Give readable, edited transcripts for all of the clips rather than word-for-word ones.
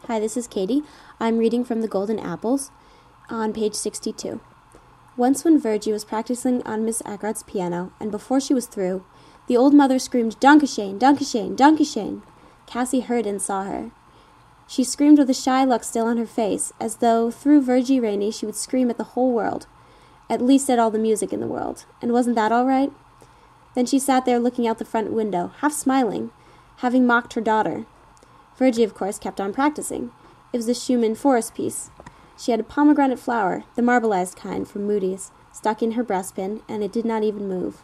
Hi, this is Katie. I'm reading from The Golden Apples on page 62. Once when Virgie was practicing on Miss Eckhart's piano, and before she was through, the old mother screamed, "Dankeschön, Dankeschön, Dankeschön!" Cassie heard and saw her. She screamed with a shy look still on her face, as though through Virgie Rainey she would scream at the whole world, at least at all the music in the world. And wasn't that all right? Then she sat there looking out the front window, half smiling, having mocked her daughter. Virgie, of course, kept on practicing. It was a Schumann forest piece. She had a pomegranate flower, the marbleized kind from Moody's, stuck in her breastpin, and it did not even move.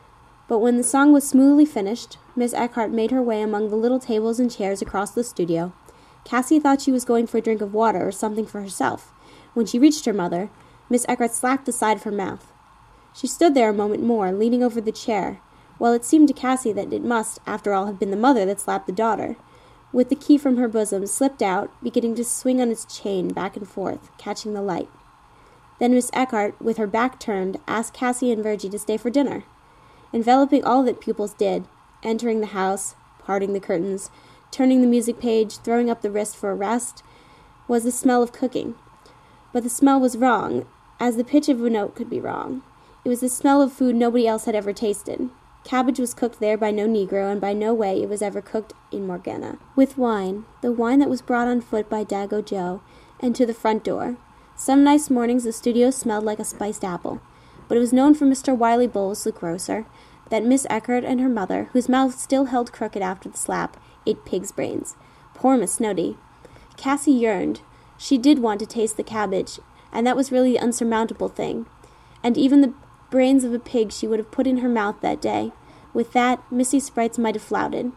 But when the song was smoothly finished, Miss Eckhart made her way among the little tables and chairs across the studio. Cassie thought she was going for a drink of water or something for herself. When she reached her mother, Miss Eckhart slapped the side of her mouth. She stood there a moment more, leaning over the chair, while it seemed to Cassie that it must, after all, have been the mother that slapped the daughter. With the key from her bosom, slipped out, beginning to swing on its chain back and forth, catching the light. Then Miss Eckhart, with her back turned, asked Cassie and Virgie to stay for dinner. Enveloping all that pupils did, entering the house, parting the curtains, turning the music page, throwing up the wrist for a rest, was the smell of cooking. But the smell was wrong, as the pitch of a note could be wrong. It was the smell of food nobody else had ever tasted. Cabbage was cooked there by no Negro, and by no way it was ever cooked in Morgana. With wine, the wine that was brought on foot by Dago Joe, and to the front door. Some nice mornings the studio smelled like a spiced apple, but it was known from Mr. Wiley Bowles, the grocer, that Miss Eckhart and her mother, whose mouth still held crooked after the slap, ate pig's brains. Poor Miss Snowdy. Cassie yearned. She did want to taste the cabbage, and that was really the unsurmountable thing. And even the brains of a pig she would have put in her mouth that day. With that, Missy Sprites might have flouted.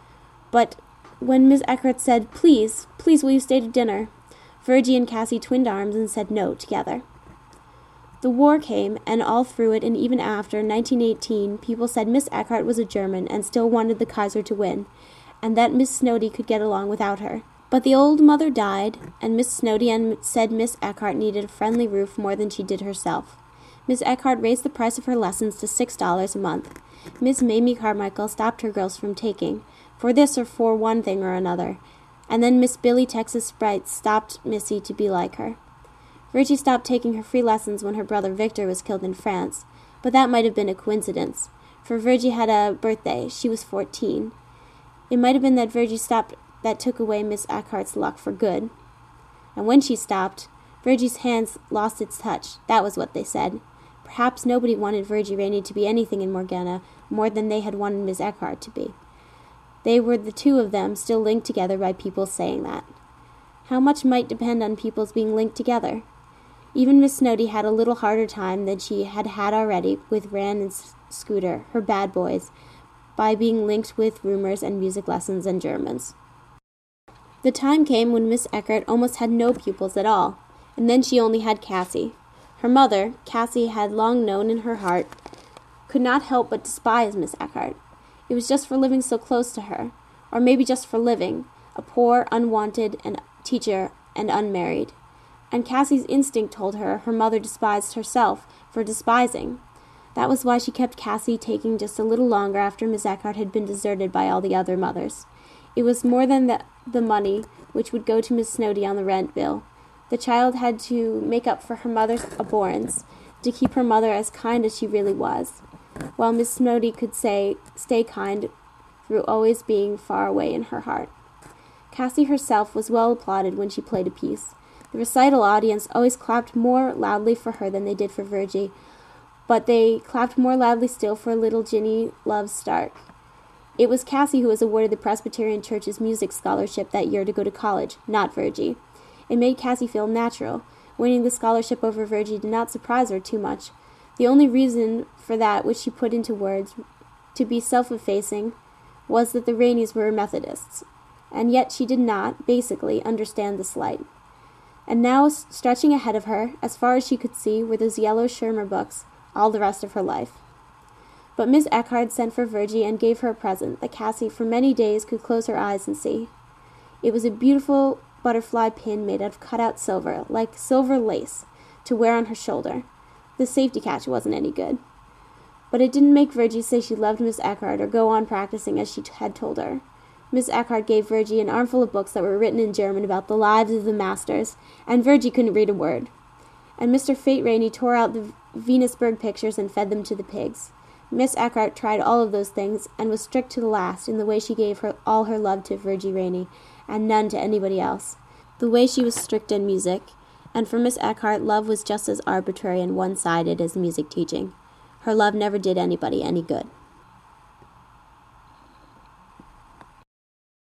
But when Miss Eckhart said, please will you stay to dinner?" Virgie and Cassie twinned arms and said no together. The war came, and all through it and even after 1918, people said Miss Eckhart was a German and still wanted the Kaiser to win, and that Miss Snowdy could get along without her. But the old mother died, and Miss Snowdy said Miss Eckhart needed a friendly roof more than she did herself. Miss Eckhart raised the price of her lessons to $6 a month. Miss Mamie Carmichael stopped her girls from taking, for this or for one thing or another, and then Miss Billy Texas Sprite stopped Missy to be like her. Virgie stopped taking her free lessons when her brother Victor was killed in France, but that might have been a coincidence, for Virgie had a birthday. She was 14. It might have been that Virgie stopped that took away Miss Eckhart's luck for good. And when she stopped, Virgie's hands lost its touch. That was what they said. Perhaps nobody wanted Virgie Rainey to be anything in Morgana more than they had wanted Miss Eckhart to be. They were the two of them still linked together by people saying that. How much might depend on people's being linked together? Even Miss Snowdy had a little harder time than she had had already with Ran and Scooter, her bad boys, by being linked with rumors and music lessons and Germans. The time came when Miss Eckhart almost had no pupils at all, and then she only had Cassie. Her mother, Cassie had long known in her heart, could not help but despise Miss Eckhart. It was just for living so close to her, or maybe just for living, a poor, unwanted teacher and unmarried. And Cassie's instinct told her her mother despised herself for despising. That was why she kept Cassie taking just a little longer after Miss Eckhart had been deserted by all the other mothers. It was more than the money which would go to Miss Snowdy on the rent bill. The child had to make up for her mother's abhorrence, to keep her mother as kind as she really was, while Miss Snowdy could stay kind through always being far away in her heart. Cassie herself was well applauded when she played a piece. The recital audience always clapped more loudly for her than they did for Virgie, but they clapped more loudly still for little Ginny Love Stark. It was Cassie who was awarded the Presbyterian Church's music scholarship that year to go to college, not Virgie. It made Cassie feel natural. Winning the scholarship over Virgie did not surprise her too much. The only reason for that which she put into words, to be self-effacing, was that the Raineys were Methodists, and yet she did not, basically, understand the slight. And now, stretching ahead of her, as far as she could see, were those yellow Schirmer books, all the rest of her life. But Miss Eckhart sent for Virgie and gave her a present that Cassie for many days could close her eyes and see. It was a beautiful butterfly pin made out of cut-out silver, like silver lace, to wear on her shoulder. The safety catch wasn't any good. But it didn't make Virgie say she loved Miss Eckhart or go on practicing as she had told her. Miss Eckhart gave Virgie an armful of books that were written in German about the lives of the masters, and Virgie couldn't read a word. And Mr. Fate Rainey tore out the Venusberg pictures and fed them to the pigs. Miss Eckhart tried all of those things, and was strict to the last in the way she gave all her love to Virgie Rainey, and none to anybody else. The way she was strict in music, and for Miss Eckhart, love was just as arbitrary and one-sided as music teaching. Her love never did anybody any good.